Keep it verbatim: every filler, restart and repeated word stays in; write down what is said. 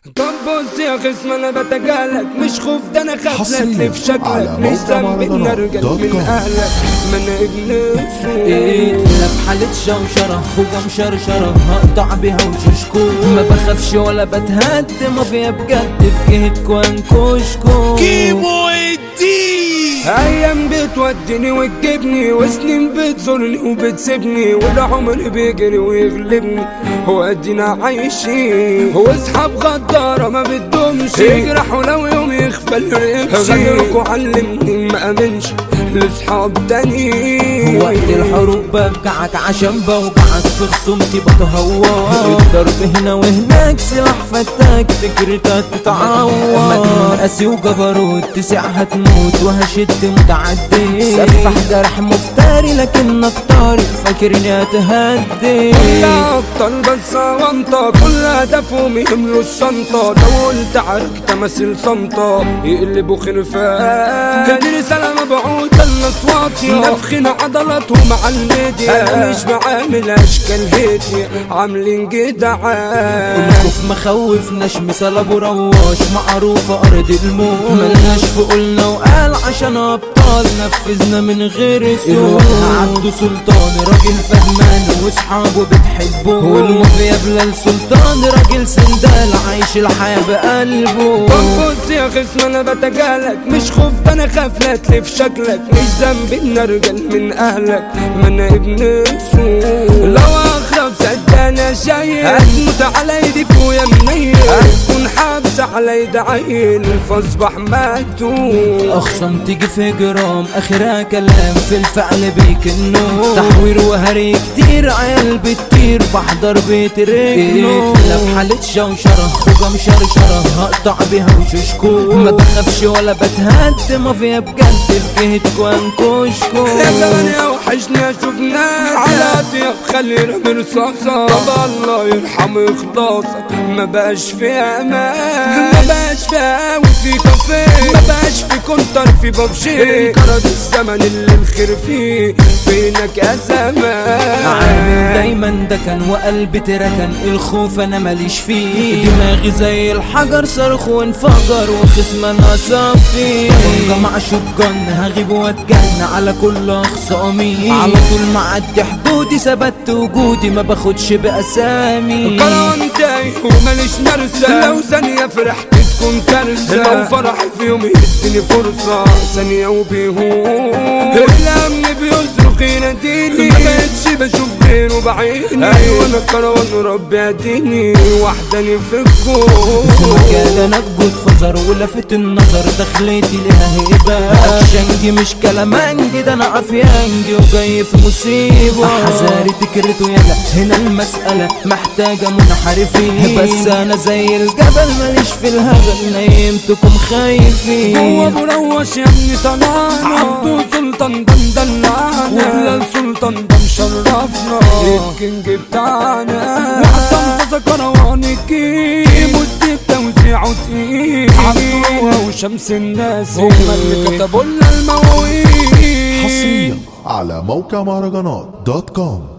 طب بص يا خصم انا بتجاهلك، مش خوف ده انا خاف لا في شكلك، مش ذنبي نرجع من اهلك ما انا ابن السوق. ايه لا في حالة شوشرة خوجة مشرشرة هقطع بيها وششكو، ما بخافش ولا بتهد مافيا بجد في جهتكو انكشكو. كيمو الدين ايام بتوديني وتجيبني وسنين بتزورني وبتسيبني والعمر بيجري ويغلبني وادينا عايشين واصحاب غدارة ما بتدومش يجرحوا لو يوم يخفل رقبشي غدركوا علمني ما امنش لاصحاب تانيين. وقت الحروب ببكعك عشان بوجعك في خصومتي بتهور، الضرب هنا وهناك سلاح فتاك فكرتك تتعور، مجنون قاسي وجبروت تسع هتموت وهشد متعدي سفح جرح مفتري لكنك طارق فاكرني هتهدي. كلها ابطال بس وانطة كل هدفهم يملوا الشنطة، لو قلت عارك تماثيل صمتة يقلبوا خنفان. هذه رسالة مبعوثة للأصواتي نفخين عضلاتهم على الميديا، أنا مش بعامل أشكال هيتي عاملين جدعان. الخوف مخوفناش مثال أبو رواش معروفة أرض الموت، ملناش في قولنا وقال عشان أبطال نفذنا من غير سوء. عبده سلطان راجل فهمان واصحابه بتحبه، والمافيا بلال سلطان راجل سندال عايش الحياة بقلبه. بص يا خصم انا بتجاهلك، مش خوف ده انا خاف لا تلف شكلك، مش ذنبي ان ارجل من اهلك ما انا ابن السوق. لو اخرب صدقني شايل هتموت على ايدي فويا منيل، هتكون حابسة على ايد عيل فاصبح مقتول. اخصم تيجي في جرام اخرها كلام في الفعل بيك النوم، تحوير وهري كتير عيال بتطير بحضر بيت رجله. لا في حالة شوشرة خوجة مشرشرة هقطع بيها وششكو، ما بخافش ولا بتهد مافيا بجد في جهتكو انكشكو. يا زمان يا وحشني اشوف ناس على طيب خلينا مرصاصة، طب الله يرحم اخلاصك ما بقاش في امان، ما بقاش في قهوة في كافيه، ما بقاش في كونتر في بابجي، انقرض الزمن اللي الخير فيه فينك يا زمان. عامل دايما ده كان وقلبي تركن، الخوف انا ماليش فيه، دماغي زي الحجر صرخ وانفجر وخصم انا صافي. مع شجن هغيب واتجن على كل اخصامي، على طول معدي حدودي ثبت وجودي ما باخدش باسامي. قران تايه وماليش مرسى، لو ثانية فرحت تكون كارثة، لو فرحي في يوم يديني فرصة ثانية وبيهون، الأمن بيصرخ يناديني ما بقتش بشوف غيره بعيني. أيوة أنا كروان ربي يهديني وحداني في الكون، مكان انا الجود فزر ولفت النظر دخلتي لها هيبة، اكشنجي مش كلامنجي ده انا عافيانجي وجاي في مصيبة. حذاري تكرته يلا هنا المسألة محتاجة منحرفين، بس انا زي الجبل ماليش في الهبل نيمتكم خايفين. هو مروش يا ابني طلعنا، عبده سلطان ده مدلعنا، وبلال سلطان ده مشرفنا الكينج بتاعنا، وحسن فزا كروان الكيم والديب توزيعه تقيل، عبده وشمس الناس هما اللي كتبوا لنا المواويل. حصريا على موقع مهرجانات دوت كوم.